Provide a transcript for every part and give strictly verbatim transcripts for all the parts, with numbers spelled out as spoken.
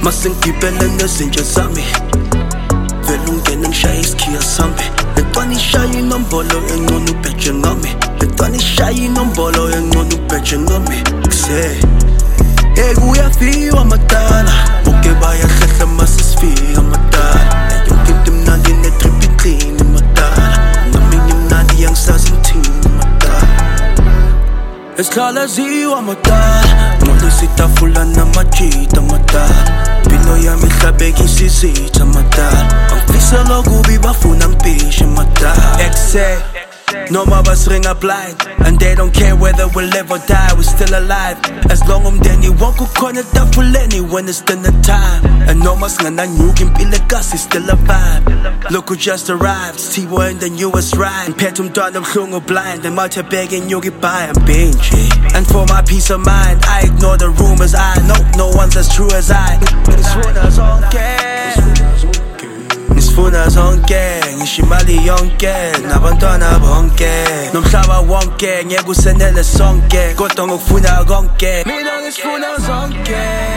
Masengibele nezinja zami vele ungene ngishaye isikhiya sami letwana ishaye inombolo engcono ubheje ngami letwana ishaye inombolo engcono ubheje ngami kuse hey kuyafiwa madala bonke bayahlehla masisifika madala yonke into imnandi netrip iclean madala naminye imnandi yangisazi ngithini madala esihlalaziwa madala ngolisa itafula namajita madala Pino yami ihlabeka isizitha madala angifisa lokubi bafuna ngipishe madala Exe noma basiringa blind and they don't care whether we live or die, we're still alive as long umndeni wonke ukhona etafuleni when it's dinner time and noma singananyuka impilo ekasi still a vibe look who just arrived T-Boy in the newest ride mphethe umntwana obuhlungu blind emathe inyuka ibhaya mbinji and for my peace of mind I ignore the rumors I know no one's as true as I nisifuna zonke nisifuna zonke ngisho imali yonke nabantwana bonke nomhlaba wonke ngeke usenele sonke kodwa ngokufuna konke mina ngisifuna zonke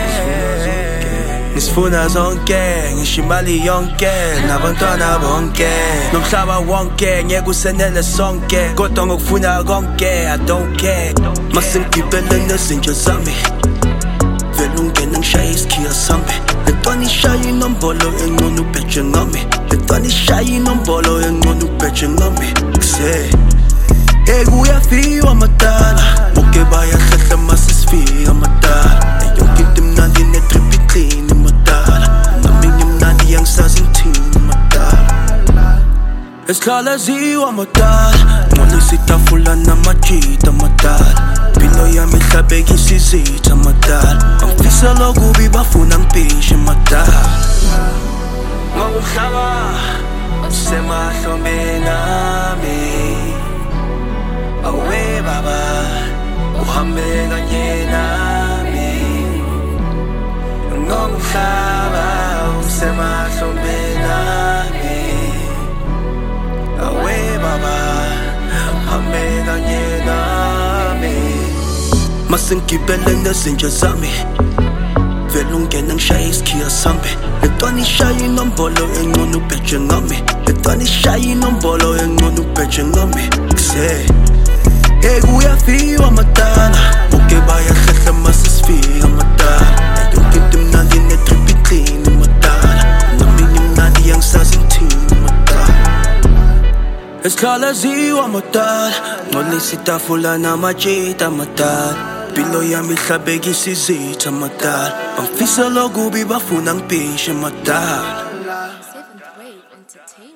nisifuna zonke ngisho imali yonke nabantwana bonke nomhlaba wonke ngeke usenele sonke kodwa ngokufuna konke I don't care masengibele nezinja zami vele ungene ngishaye isikhiya sami letwana ishaye inombolo engcono ubheje ngami letwana ishaye inombolo engcono ubheje ngami kuse hey kuyafiwa madala bonke bayahlehla masisifika madala yonke into imnandi netrip iclean madala naminye imnandi yangisazi ngithini madala esihlalaziwa madala ngolisa itafula namajita madala Pino yami ihlabeka isizitha madala angifisa lokubi bafuna ngipishe madala ngoba umhlaba usemahlombe nami awe baba uhambe kanye nami ngoba umhlaba usemahlombe nami awe baba uhambe kanye nami masengibele nezinja zami vele ungene ngishaye isikhiya sami letwana ishaye inombolo engcono ubheje ngami letwana ishaye inombolo engcono ubheje ngami kuse hey kuyafiwa madala bonke bayahlehla masisifika madala yonke into imnandi netrip iclean madala naminye imnandi yangisazi ngithini madala esihlalaziwa madala ngolisa itafula namajita madala Pilo yami ihlabeka isizitha madala angifisa lokubi bafuna ngipishe madala.